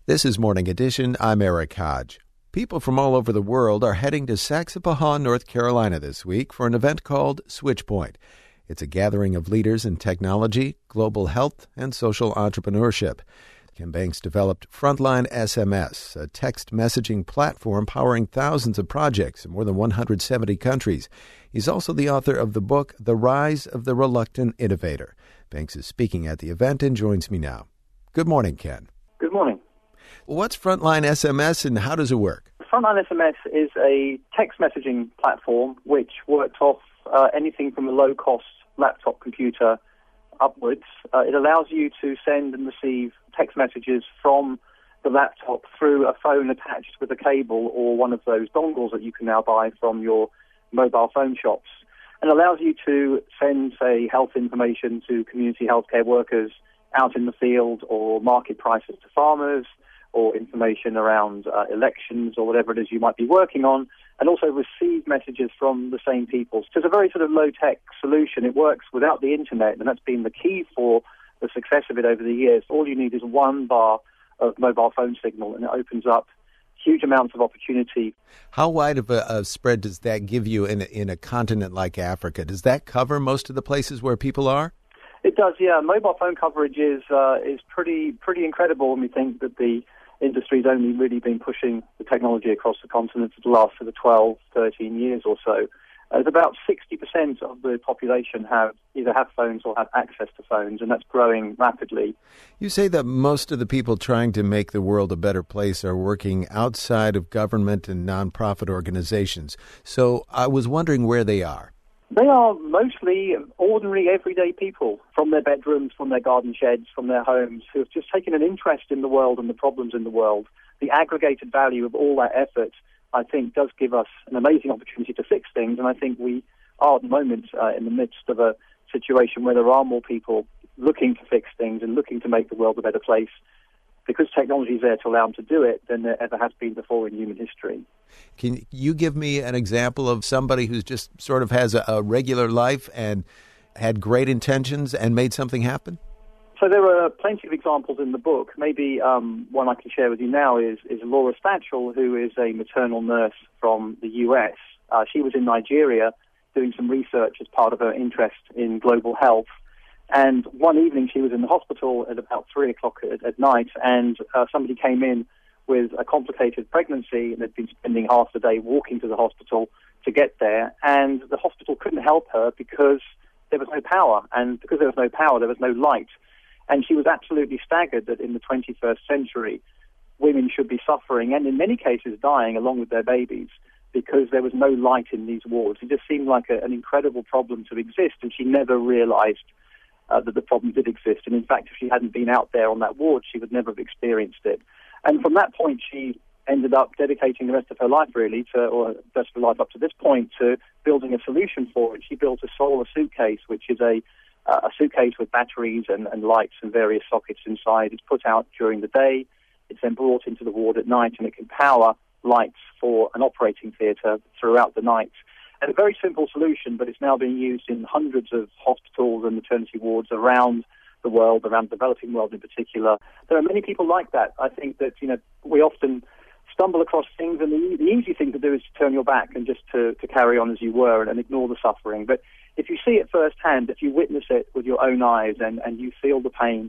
This is Morning Edition. I'm Eric Hodge. People from all over the world are heading to Saxapahaw, North Carolina this week for an event called SwitchPoint. It's a gathering of leaders in technology, global health, and social entrepreneurship. Ken Banks developed Frontline SMS, a text messaging platform powering thousands of projects in more than 170 countries. He's also the author of the book, The Rise of the Reluctant Innovator. Banks is speaking at the event and joins me now. Good morning, Ken. Good morning. What's Frontline SMS and how does it work? Frontline SMS is a text messaging platform which works off anything from a low-cost laptop computer upwards. It allows you to send and receive text messages from the laptop through a phone attached with a cable or one of those dongles that you can now buy from your mobile phone shops, and allows you to send, say, health information to community healthcare workers out in the field, or market prices to farmers, or information around elections or whatever it is you might be working on, and also receive messages from the same people. So it's a very sort of low-tech solution. It works without the internet, and that's been the key for the success of it over the years. All you need is one bar of mobile phone signal, and it opens up huge amounts of opportunity. How wide of a spread does that give you in a continent like Africa? Does that cover most of the places where people are? It does, yeah. Mobile phone coverage is pretty incredible when we think that the industry's only really been pushing the technology across the continent for the last sort of 12, 13 years or so. It's about 60% of the population either have phones or have access to phones, and that's growing rapidly. You say that most of the people trying to make the world a better place are working outside of government and nonprofit organizations. So I was wondering where they are. They are mostly ordinary, everyday people from their bedrooms, from their garden sheds, from their homes, who have just taken an interest in the world and the problems in the world. The aggregated value of all that effort, I think, does give us an amazing opportunity to fix things, and I think we are at the moment in the midst of a situation where there are more people looking to fix things and looking to make the world a better place, because technology is there to allow them to do it, than there ever has been before in human history. Can you give me an example of somebody who's just sort of has a regular life and had great intentions and made something happen? So there are plenty of examples in the book. Maybe one I can share with you now is Laura Stachel, who is a maternal nurse from the U.S. She was in Nigeria doing some research as part of her interest in global health. And one evening she was in the hospital at about 3 o'clock at night, and somebody came in with a complicated pregnancy and had been spending half the day walking to the hospital to get there. And the hospital couldn't help her because there was no power. And because there was no power, there was no light. And she was absolutely staggered that in the 21st century, women should be suffering and in many cases dying along with their babies because there was no light in these wards. It just seemed like an incredible problem to exist, and she never realized that the problem did exist. And in fact, if she hadn't been out there on that ward, she would never have experienced it. And from that point, she ended up dedicating the rest of her life, really, or the rest of her life up to this point, to building a solution for it. She built a solar suitcase, which is a suitcase with batteries and lights and various sockets inside. It's put out during the day. It's then brought into the ward at night, and it can power lights for an operating theatre throughout the night. And a very simple solution, but it's now being used in hundreds of hospitals and maternity wards around the world, around the developing world in particular. There are many people like that. I think that, we often stumble across things, and the easy thing to do is to turn your back and just to carry on as you were and ignore the suffering. But if you see it firsthand, if you witness it with your own eyes and you feel the pain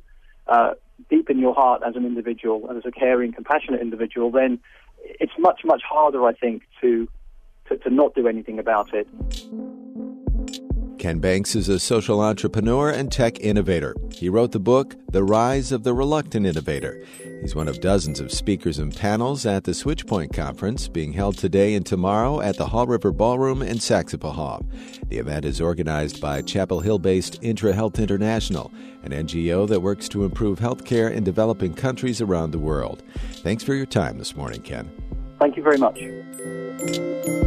deep in your heart as an individual and as a caring, compassionate individual, then it's much, much harder, I think, to not do anything about it. Ken Banks is a social entrepreneur and tech innovator. He wrote the book, The Rise of the Reluctant Innovator. He's one of dozens of speakers and panels at the SwitchPoint Conference, being held today and tomorrow at the Haw River Ballroom in Saxapahaw. The event is organized by Chapel Hill-based IntraHealth International, an NGO that works to improve healthcare in developing countries around the world. Thanks for your time this morning, Ken. Thank you very much.